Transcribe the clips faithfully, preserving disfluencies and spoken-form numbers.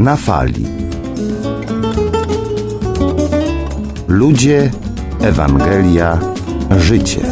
na fali. Ludzie, Ewangelia, życie.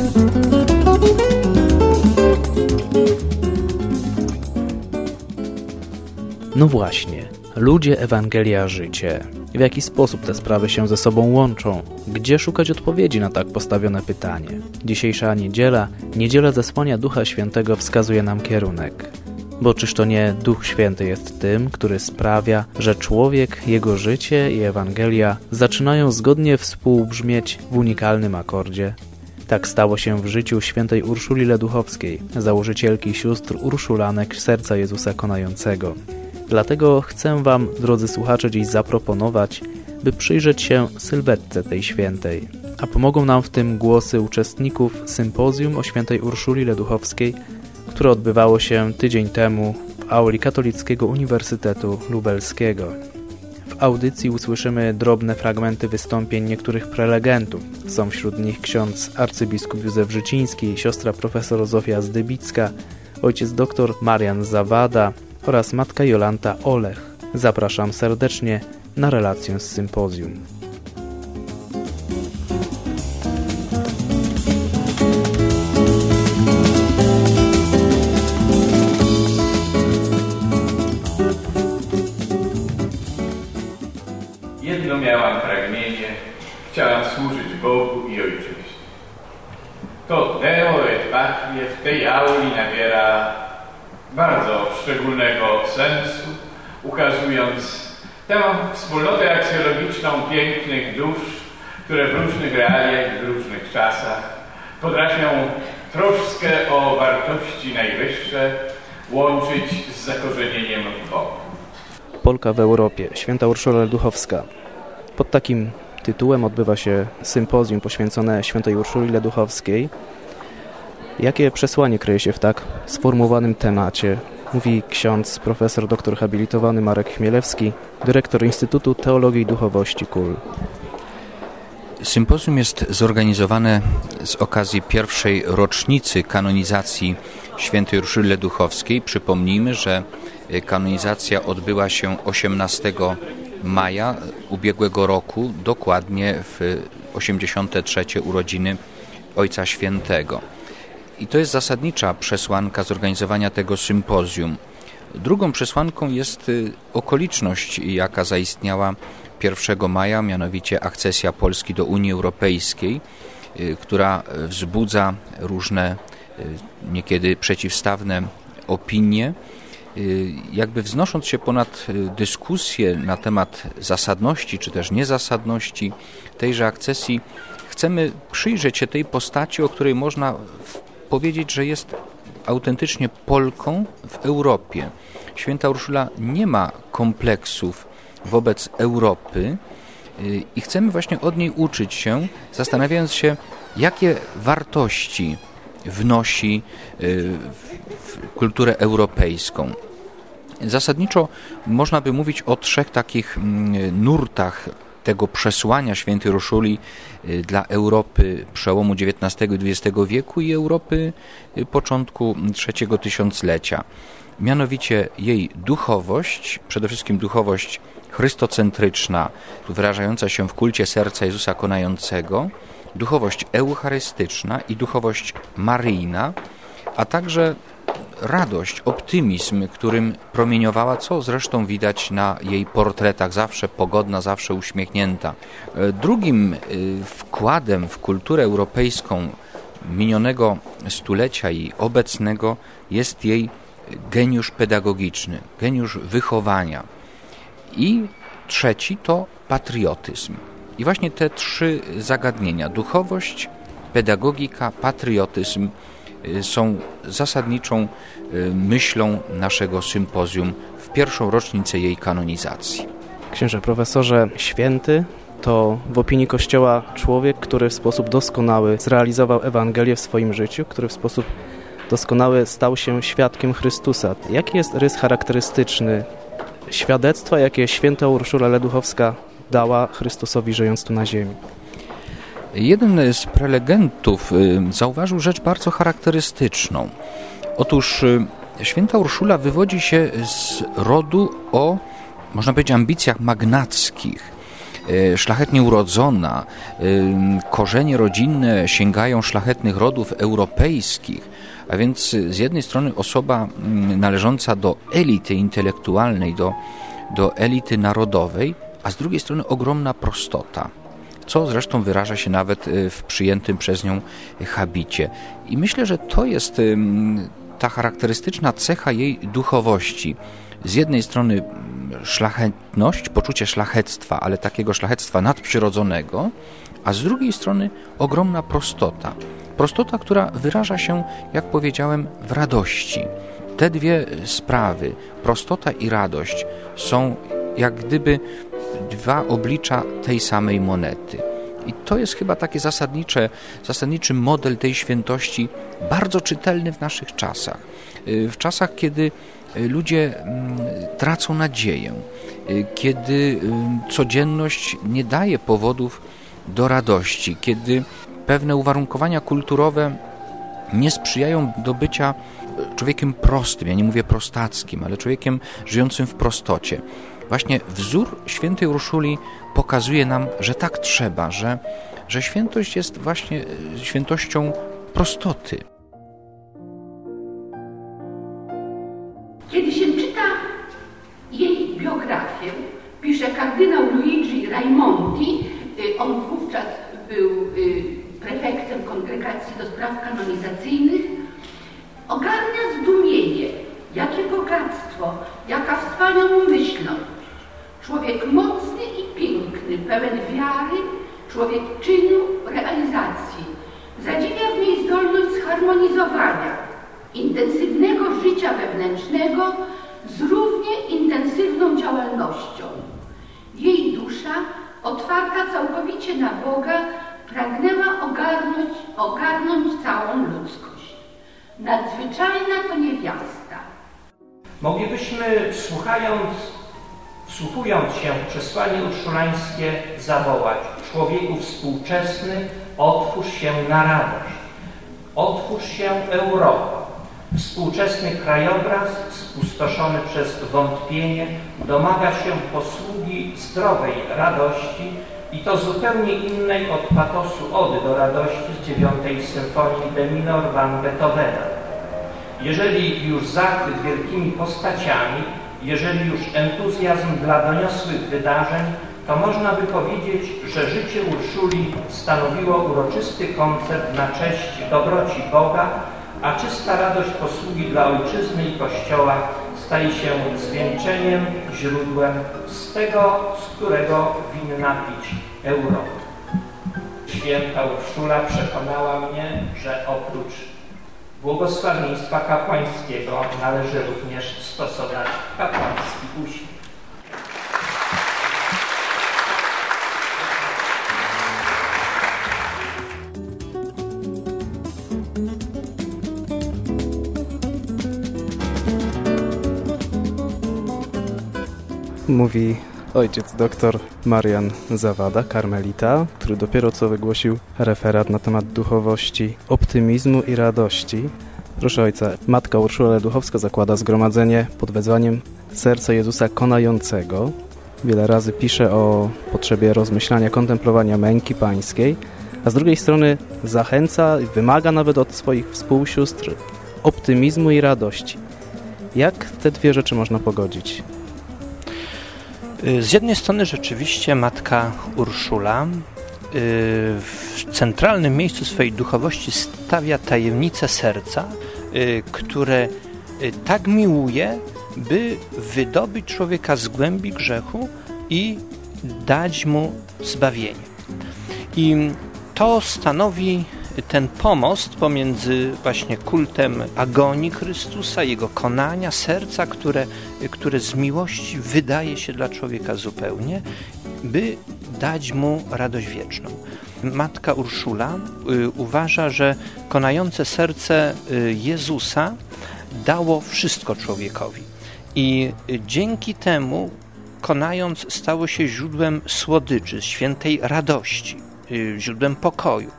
No właśnie, ludzie, Ewangelia, życie. W jaki sposób te sprawy się ze sobą łączą? Gdzie szukać odpowiedzi na tak postawione pytanie? Dzisiejsza niedziela, niedziela zesłania Ducha Świętego wskazuje nam kierunek. Bo czyż to nie Duch Święty jest tym, który sprawia, że człowiek, jego życie i Ewangelia zaczynają zgodnie współbrzmieć w unikalnym akordzie? Tak stało się w życiu świętej Urszuli Leduchowskiej, założycielki sióstr Urszulanek Serca Jezusa Konającego. Dlatego chcę Wam, drodzy słuchacze, dziś zaproponować, by przyjrzeć się sylwetce tej świętej. A pomogą nam w tym głosy uczestników sympozjum o świętej Urszuli Leduchowskiej, które odbywało się tydzień temu w auli Katolickiego Uniwersytetu Lubelskiego. W audycji usłyszymy drobne fragmenty wystąpień niektórych prelegentów. Są wśród nich ksiądz arcybiskup Józef Życiński, siostra profesor Zofia Zdybicka, ojciec doktor Marian Zawada oraz matka Jolanta Olech. Zapraszam serdecznie na relację z sympozjum. Jedno miałam pragnienie, chciałam służyć Bogu i Ojczyźnie. To Deo et Patrie w tej auli nabiera bardzo szczególnego sensu, ukazując tę wspólnotę aksjologiczną pięknych dusz, które w różnych realiach i w różnych czasach potrafią troskę o wartości najwyższe łączyć z zakorzenieniem w Bogu. Polka w Europie, święta Urszula Leduchowska. Pod takim tytułem odbywa się sympozjum poświęcone świętej Urszuli Leduchowskiej. Jakie przesłanie kryje się w tak sformułowanym temacie? Mówi ksiądz profesor doktor habilitowany Marek Chmielewski, dyrektor Instytutu Teologii i Duchowości K U L. Sympozjum jest zorganizowane z okazji pierwszej rocznicy kanonizacji świętej Urszuli Leduchowskiej. Przypomnijmy, że kanonizacja odbyła się osiemnastego maja ubiegłego roku, dokładnie w osiemdziesiąte trzecie urodziny Ojca Świętego. I to jest zasadnicza przesłanka zorganizowania tego sympozjum. Drugą przesłanką jest okoliczność, jaka zaistniała pierwszego maja, mianowicie akcesja Polski do Unii Europejskiej, która wzbudza różne, niekiedy przeciwstawne opinie, jakby wznosząc się ponad dyskusję na temat zasadności czy też niezasadności tejże akcesji, chcemy przyjrzeć się tej postaci, o której można powiedzieć, że jest autentycznie Polką w Europie. Święta Urszula nie ma kompleksów wobec Europy i chcemy właśnie od niej uczyć się, zastanawiając się, jakie wartości wnosi w kulturę europejską. Zasadniczo można by mówić o trzech takich nurtach tego przesłania świętej Urszuli dla Europy przełomu dziewiętnastego i dwudziestego wieku i Europy początku trzeciego tysiąclecia. Mianowicie jej duchowość, przede wszystkim duchowość chrystocentryczna, wyrażająca się w kulcie serca Jezusa Konającego, duchowość eucharystyczna i duchowość maryjna, a także radość, optymizm, którym promieniowała, co zresztą widać na jej portretach, zawsze pogodna, zawsze uśmiechnięta. Drugim wkładem w kulturę europejską minionego stulecia i obecnego jest jej geniusz pedagogiczny, geniusz wychowania. I trzeci to patriotyzm. I właśnie te trzy zagadnienia, duchowość, pedagogika, patriotyzm, są zasadniczą myślą naszego sympozjum w pierwszą rocznicę jej kanonizacji. Księże profesorze, święty to w opinii Kościoła człowiek, który w sposób doskonały zrealizował Ewangelię w swoim życiu, który w sposób doskonały stał się świadkiem Chrystusa. Jaki jest rys charakterystyczny świadectwa, jakie święta Urszula Leduchowska dała Chrystusowi, żyjąc tu na ziemi? Jeden z prelegentów zauważył rzecz bardzo charakterystyczną. Otóż święta Urszula wywodzi się z rodu o można powiedzieć, ambicjach magnackich, szlachetnie urodzona, korzenie rodzinne sięgają szlachetnych rodów europejskich, a więc z jednej strony osoba należąca do elity intelektualnej, do, do elity narodowej, a z drugiej strony ogromna prostota, co zresztą wyraża się nawet w przyjętym przez nią habicie. I myślę, że to jest ta charakterystyczna cecha jej duchowości. Z jednej strony szlachetność, poczucie szlachectwa, ale takiego szlachectwa nadprzyrodzonego, a z drugiej strony ogromna prostota. Prostota, która wyraża się, jak powiedziałem, w radości. Te dwie sprawy, prostota i radość, są jak gdyby dwa oblicza tej samej monety. I to jest chyba taki zasadnicze, zasadniczy model tej świętości, bardzo czytelny w naszych czasach. W czasach, kiedy ludzie tracą nadzieję, kiedy codzienność nie daje powodów do radości, kiedy pewne uwarunkowania kulturowe nie sprzyjają do bycia człowiekiem prostym, ja nie mówię prostackim, ale człowiekiem żyjącym w prostocie. Właśnie wzór świętej Urszuli pokazuje nam, że tak trzeba, że, że świętość jest właśnie świętością prostoty. Kiedy się czyta jej biografię, pisze kardynał Luigi Raimondi, on wówczas był prefektem Kongregacji do Spraw Kanonizacyjnych, ogarnia zdumienie, jakie bogactwo, jaka wspaniała myślność. Człowiek mocny i piękny, pełen wiary, człowiek czynu, realizacji. Zadziwia w niej zdolność zharmonizowania intensywnego życia wewnętrznego z równie intensywną działalnością. Jej dusza, otwarta całkowicie na Boga, pragnęła ogarnąć, ogarnąć całą ludzkość. Nadzwyczajna to niewiasta. Moglibyśmy, słuchając, wsłuchując się w przesłanie urszulańskie, zawołać: człowieku współczesny, otwórz się na radość, otwórz się Europo. Współczesny krajobraz, spustoszony przez wątpienie, domaga się posługi zdrowej radości i to zupełnie innej od patosu ody do radości z dziewiątej symfonii de minor van Beethovena. Jeżeli już zachwyt wielkimi postaciami, jeżeli już entuzjazm dla doniosłych wydarzeń, to można by powiedzieć, że życie Urszuli stanowiło uroczysty koncert na cześć dobroci Boga, a czysta radość posługi dla Ojczyzny i Kościoła staje się zwieńczeniem, źródłem z tego, z którego winna pić Europa. Święta Urszula przekonała mnie, że oprócz błogosławieństwa kapłańskiego należy również stosować kapłański uśmiech. Mówi ojciec doktor Marian Zawada, karmelita, który dopiero co wygłosił referat na temat duchowości, optymizmu i radości. Proszę ojca, matka Urszula Leduchowska zakłada zgromadzenie pod wezwaniem Serca Jezusa Konającego. Wiele razy pisze o potrzebie rozmyślania, kontemplowania męki pańskiej, a z drugiej strony zachęca, wymaga nawet od swoich współsióstr optymizmu i radości. Jak te dwie rzeczy można pogodzić? Z jednej strony rzeczywiście matka Urszula w centralnym miejscu swojej duchowości stawia tajemnicę serca, które tak miłuje, by wydobyć człowieka z głębi grzechu i dać mu zbawienie. I to stanowi ten pomost pomiędzy właśnie kultem agonii Chrystusa, Jego konania, serca, które, które z miłości wydaje się dla człowieka zupełnie, by dać mu radość wieczną. Matka Urszula y, uważa, że konające serce y, Jezusa dało wszystko człowiekowi i y, dzięki temu konając stało się źródłem słodyczy, świętej radości, y, źródłem pokoju.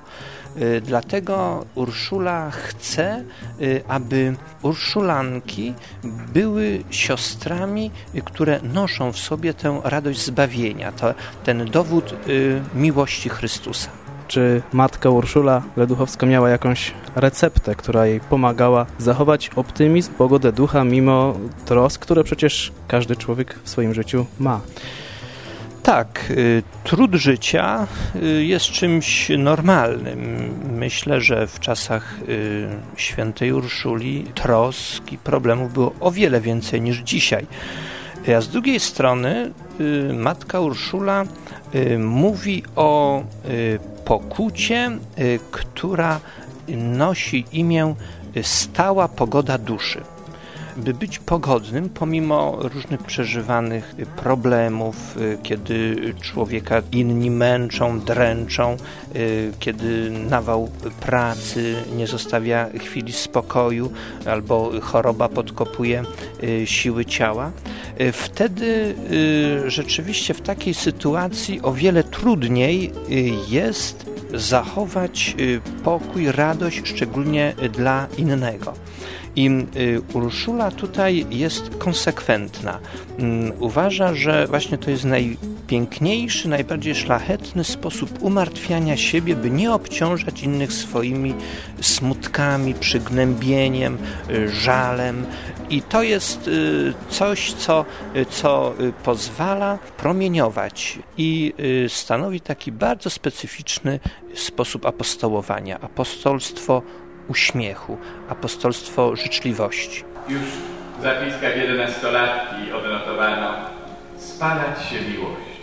Dlatego Urszula chce, aby urszulanki były siostrami, które noszą w sobie tę radość zbawienia, to, ten dowód miłości Chrystusa. Czy matka Urszula Leduchowska miała jakąś receptę, która jej pomagała zachować optymizm, pogodę ducha mimo trosk, które przecież każdy człowiek w swoim życiu ma? Tak, y, trud życia y, jest czymś normalnym. Myślę, że w czasach y, świętej Urszuli trosk i problemów było o wiele więcej niż dzisiaj. A z drugiej strony y, matka Urszula y, mówi o y, pokucie, y, która nosi imię stała pogoda duszy. By być pogodnym, pomimo różnych przeżywanych problemów, kiedy człowieka inni męczą, dręczą, kiedy nawał pracy nie zostawia chwili spokoju albo choroba podkopuje siły ciała, wtedy rzeczywiście w takiej sytuacji o wiele trudniej jest zachować pokój, radość, szczególnie dla innego. I Urszula tutaj jest konsekwentna. Uważa, że właśnie to jest najpiękniejszy, najbardziej szlachetny sposób umartwiania siebie, by nie obciążać innych swoimi smutkami, przygnębieniem, żalem. I to jest coś, co, co pozwala promieniować i stanowi taki bardzo specyficzny sposób apostołowania. Apostolstwo uśmiechu, apostolstwo życzliwości. Już w zapiskach jedenastolatki odnotowano spalać się miłością,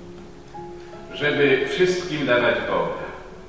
żeby wszystkim dawać Boga.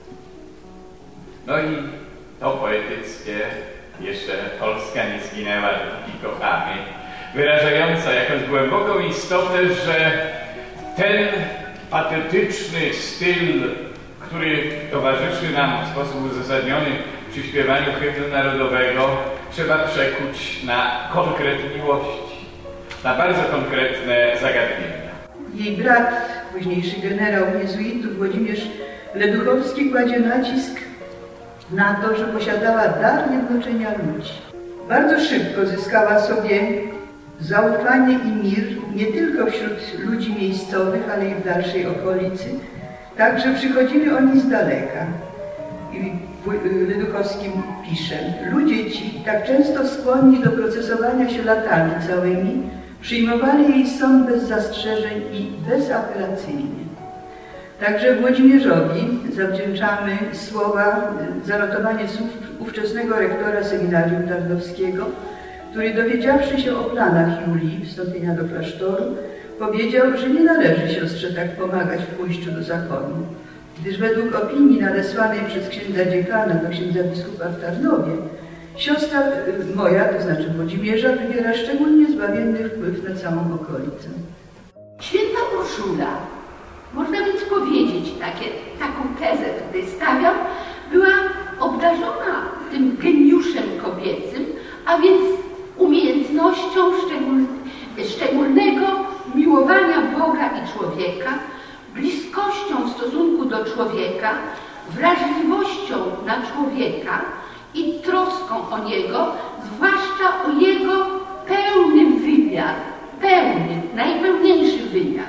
No i to poetyckie, jeszcze Polska nie zginęła, dopóki kochamy, wyrażająca jakąś głęboką istotę, że ten patetyczny styl, który towarzyszy nam w sposób uzasadniony przy śpiewaniu hymnu narodowego, trzeba przekuć na konkret miłości, na bardzo konkretne zagadnienia. Jej brat, późniejszy generał jezuitów Włodzimierz Leduchowski, kładzie nacisk na to, że posiadała dar jednoczenia ludzi. Bardzo szybko zyskała sobie zaufanie i mir nie tylko wśród ludzi miejscowych, ale i w dalszej okolicy. Także przychodzili oni z daleka. I Leduchowski pisze: ludzie ci, tak często skłonni do procesowania się latami całymi, przyjmowali jej sąd bez zastrzeżeń i bezapelacyjnie. Także Włodzimierzowi zawdzięczamy słowa, zanotowanie słów ówczesnego rektora seminarium tarnowskiego, który, dowiedziawszy się o planach Julii wstąpienia do klasztoru, powiedział, że nie należy siostrze tak pomagać w pójściu do zakonu, gdyż według opinii nadesłanej przez księdza dziekana do księdza biskupa w Tarnowie, siostra moja, to znaczy Włodzimierza, wywiera szczególnie zbawienny wpływ na całą okolicę. Święta Urszula, można więc powiedzieć, takie, taką tezę tutaj stawiam, była obdarzona tym geniuszem kobiecym, a więc umiejętnością szczegól, szczególnego miłowania Boga i człowieka, bliskością w stosunku do człowieka, wrażliwością na człowieka i troską o niego, zwłaszcza o jego pełny wymiar, pełny, najpełniejszy wymiar.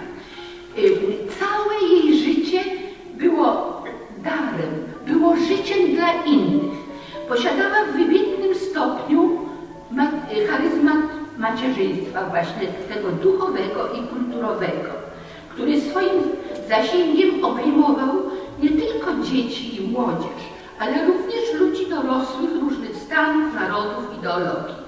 Całe jej życie było darem, było życiem dla innych. Posiadała w wybitnym stopniu charyzmat macierzyństwa, właśnie tego duchowego i kulturowego, który swoim zasięgiem obejmował nie tylko dzieci i młodzież, ale również ludzi dorosłych różnych stanów, narodów, ideologii.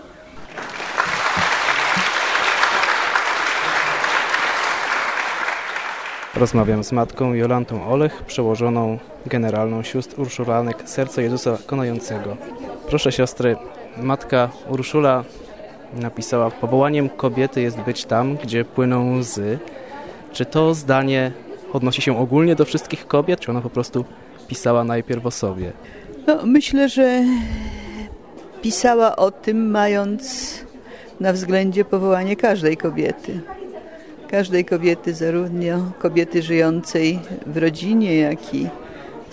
Rozmawiam z matką Jolantą Olech, przełożoną generalną sióstr Urszulanek Serca Jezusa Konającego. Proszę siostry, matka Urszula napisała: powołaniem kobiety jest być tam, gdzie płyną łzy. Czy to zdanie odnosi się ogólnie do wszystkich kobiet, czy ona po prostu pisała najpierw o sobie? No, myślę, że pisała o tym, mając na względzie powołanie każdej kobiety. Każdej kobiety, zarówno kobiety żyjącej w rodzinie, jak i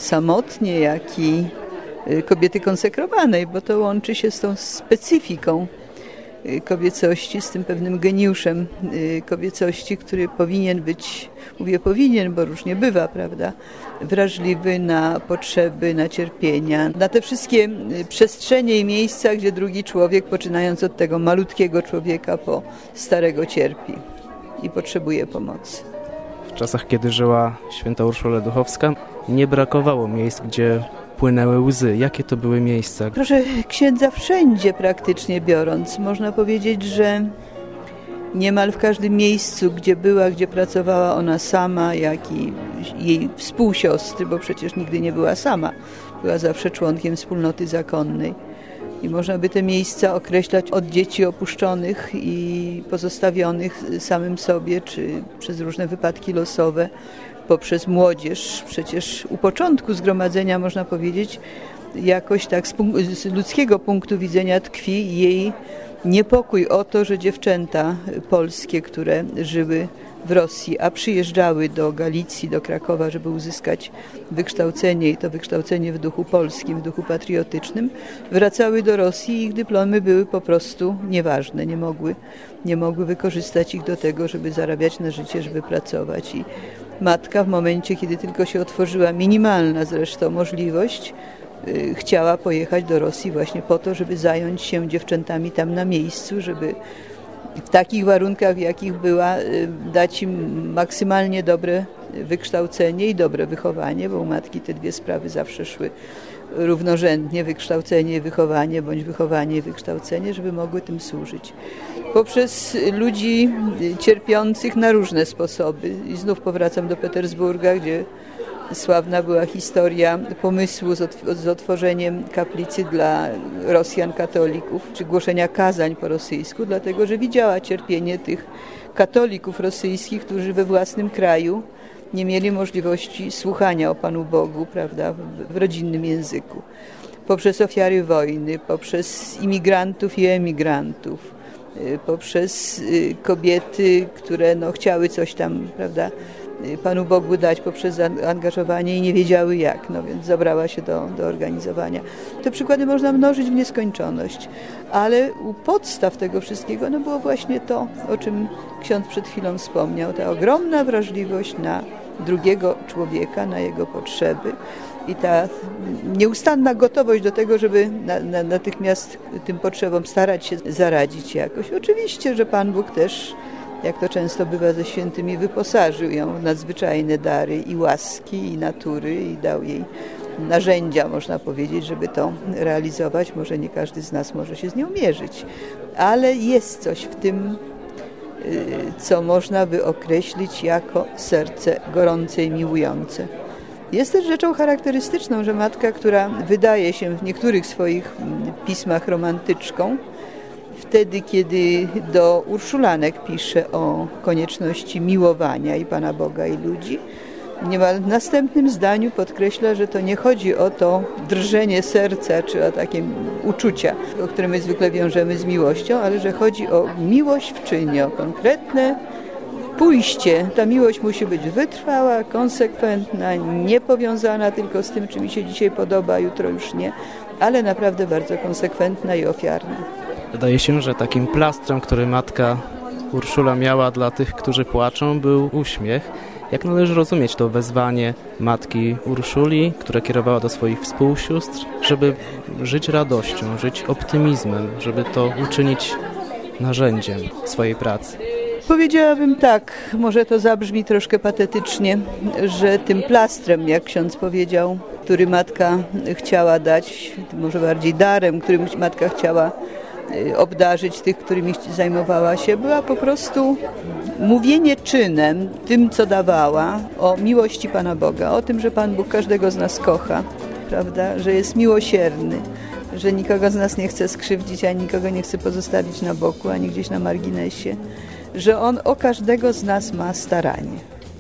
samotnie, jak i kobiety konsekrowanej, bo to łączy się z tą specyfiką kobiecości, z tym pewnym geniuszem kobiecości, który powinien być, mówię powinien, bo różnie bywa, prawda, wrażliwy na potrzeby, na cierpienia, na te wszystkie przestrzenie i miejsca, gdzie drugi człowiek, poczynając od tego malutkiego człowieka po starego, cierpi i potrzebuje pomocy. W czasach, kiedy żyła święta Urszula Leduchowska, nie brakowało miejsc, gdzie płynęły łzy. Jakie to były miejsca? Proszę księdza, wszędzie praktycznie biorąc, można powiedzieć, że niemal w każdym miejscu, gdzie była, gdzie pracowała ona sama, jak i jej współsiostry, bo przecież nigdy nie była sama, była zawsze członkiem wspólnoty zakonnej. I można by te miejsca określać od dzieci opuszczonych i pozostawionych samym sobie, czy przez różne wypadki losowe, poprzez młodzież. Przecież u początku zgromadzenia, można powiedzieć, jakoś tak z, punk- z ludzkiego punktu widzenia tkwi jej niepokój o to, że dziewczęta polskie, które żyły w Rosji, a przyjeżdżały do Galicji, do Krakowa, żeby uzyskać wykształcenie i to wykształcenie w duchu polskim, w duchu patriotycznym, wracały do Rosji i ich dyplomy były po prostu nieważne, nie mogły, nie mogły wykorzystać ich do tego, żeby zarabiać na życie, żeby pracować. I matka w momencie, kiedy tylko się otworzyła minimalna zresztą możliwość, yy, chciała pojechać do Rosji właśnie po to, żeby zająć się dziewczętami tam na miejscu, żeby w takich warunkach, w jakich była, dać im maksymalnie dobre wykształcenie i dobre wychowanie, bo u matki te dwie sprawy zawsze szły równorzędnie, wykształcenie i wychowanie, bądź wychowanie i wykształcenie, żeby mogły tym służyć. Poprzez ludzi cierpiących na różne sposoby. I znów powracam do Petersburga, gdzie sławna była historia pomysłu z, otw- z otworzeniem kaplicy dla Rosjan katolików, czy głoszenia kazań po rosyjsku, dlatego że widziała cierpienie tych katolików rosyjskich, którzy we własnym kraju nie mieli możliwości słuchania o Panu Bogu, prawda, w, w rodzinnym języku. Poprzez ofiary wojny, poprzez imigrantów i emigrantów, poprzez kobiety, które no, chciały coś tam, prawda, Panu Bogu dać poprzez zaangażowanie i nie wiedziały jak, no więc zabrała się do, do organizowania. Te przykłady można mnożyć w nieskończoność, ale u podstaw tego wszystkiego no było właśnie to, o czym ksiądz przed chwilą wspomniał, ta ogromna wrażliwość na drugiego człowieka, na jego potrzeby i ta nieustanna gotowość do tego, żeby na, na, natychmiast tym potrzebom starać się zaradzić jakoś. Oczywiście, że Pan Bóg też, jak to często bywa ze świętymi, wyposażył ją w nadzwyczajne dary i łaski, i natury i dał jej narzędzia, można powiedzieć, żeby to realizować. Może nie każdy z nas może się z nią mierzyć, ale jest coś w tym, co można by określić jako serce gorące i miłujące. Jest też rzeczą charakterystyczną, że matka, która wydaje się w niektórych swoich pismach romantyczką, wtedy, kiedy do Urszulanek pisze o konieczności miłowania i Pana Boga i ludzi, niemal w następnym zdaniu podkreśla, że to nie chodzi o to drżenie serca, czy o takie uczucia, o które my zwykle wiążemy z miłością, ale że chodzi o miłość w czynie, o konkretne pójście. Ta miłość musi być wytrwała, konsekwentna, nie powiązana tylko z tym, czy mi się dzisiaj podoba, a jutro już nie, ale naprawdę bardzo konsekwentna i ofiarna. Wydaje się, że takim plastrem, który matka Urszula miała dla tych, którzy płaczą, był uśmiech. Jak należy rozumieć to wezwanie matki Urszuli, które kierowała do swoich współsióstr, żeby żyć radością, żyć optymizmem, żeby to uczynić narzędziem swojej pracy? Powiedziałabym tak, może to zabrzmi troszkę patetycznie, że tym plastrem, jak ksiądz powiedział, który matka chciała dać, może bardziej darem, którym matka chciała obdarzyć tych, którymi zajmowała się, była po prostu mówienie czynem, tym co dawała, o miłości Pana Boga, o tym, że Pan Bóg każdego z nas kocha, prawda, że jest miłosierny, że nikogo z nas nie chce skrzywdzić, ani nikogo nie chce pozostawić na boku, ani gdzieś na marginesie, że On o każdego z nas ma staranie.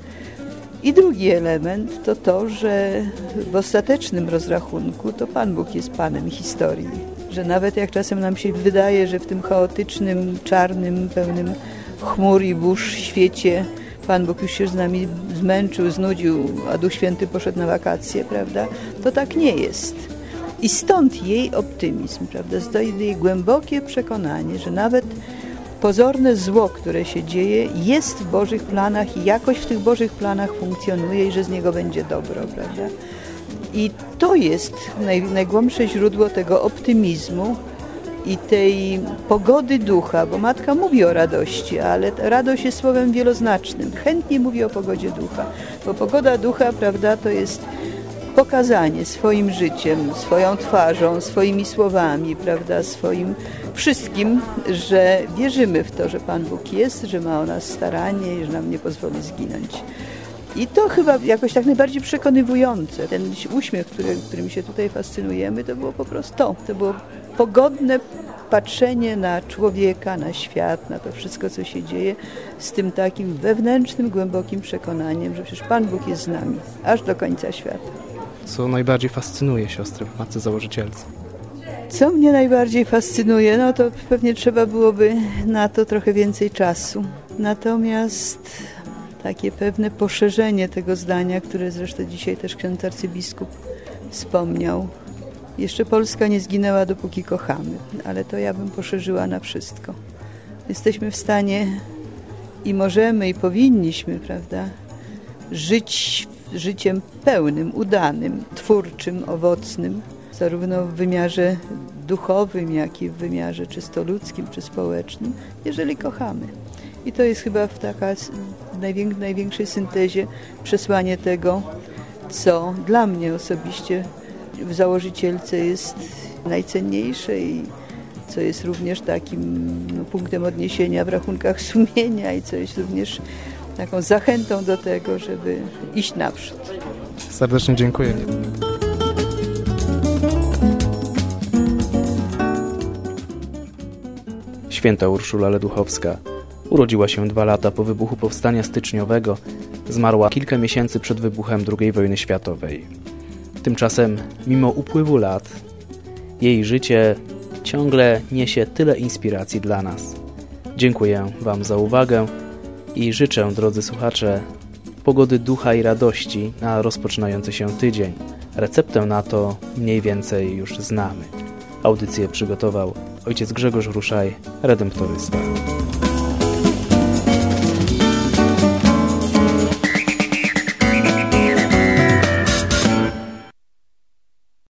I drugi element to to, że w ostatecznym rozrachunku to Pan Bóg jest Panem historii. Że nawet jak czasem nam się wydaje, że w tym chaotycznym, czarnym, pełnym chmur i burz świecie Pan Bóg już się z nami zmęczył, znudził, a Duch Święty poszedł na wakacje, prawda? To tak nie jest. I stąd jej optymizm, prawda? Stąd jej głębokie przekonanie, że nawet pozorne zło, które się dzieje, jest w Bożych planach i jakoś w tych Bożych planach funkcjonuje i że z niego będzie dobro, prawda? I to jest naj, najgłębsze źródło tego optymizmu i tej pogody ducha, bo matka mówi o radości, ale radość jest słowem wieloznacznym. Chętnie mówi o pogodzie ducha, bo pogoda ducha, prawda, to jest pokazanie swoim życiem, swoją twarzą, swoimi słowami, prawda, swoim wszystkim, że wierzymy w to, że Pan Bóg jest, że ma o nas staranie i że nam nie pozwoli zginąć. I to chyba jakoś tak najbardziej przekonywujące. Ten uśmiech, który, którym się tutaj fascynujemy, to było po prostu to. To było pogodne patrzenie na człowieka, na świat, na to wszystko, co się dzieje, z tym takim wewnętrznym, głębokim przekonaniem, że przecież Pan Bóg jest z nami, aż do końca świata. Co najbardziej fascynuje siostrę w matce założycielce? Co mnie najbardziej fascynuje, no to pewnie trzeba byłoby na to trochę więcej czasu. Natomiast takie pewne poszerzenie tego zdania, które zresztą dzisiaj też ksiądz arcybiskup wspomniał. Jeszcze Polska nie zginęła, dopóki kochamy, ale to ja bym poszerzyła na wszystko. Jesteśmy w stanie i możemy, i powinniśmy, prawda, żyć życiem pełnym, udanym, twórczym, owocnym, zarówno w wymiarze duchowym, jak i w wymiarze czysto ludzkim czy społecznym, jeżeli kochamy. I to jest chyba w taka najwięk- największej syntezie przesłanie tego, co dla mnie osobiście w założycielce jest najcenniejsze i co jest również takim no, punktem odniesienia w rachunkach sumienia i co jest również taką zachętą do tego, żeby iść naprzód. Serdecznie dziękuję. Święta Urszula Leduchowska urodziła się dwa lata po wybuchu Powstania Styczniowego, zmarła kilka miesięcy przed wybuchem drugiej wojny światowej. Tymczasem, mimo upływu lat, jej życie ciągle niesie tyle inspiracji dla nas. Dziękuję Wam za uwagę i życzę, drodzy słuchacze, pogody ducha i radości na rozpoczynający się tydzień. Receptę na to mniej więcej już znamy. Audycję przygotował ojciec Grzegorz Ruszaj, redemptorysta.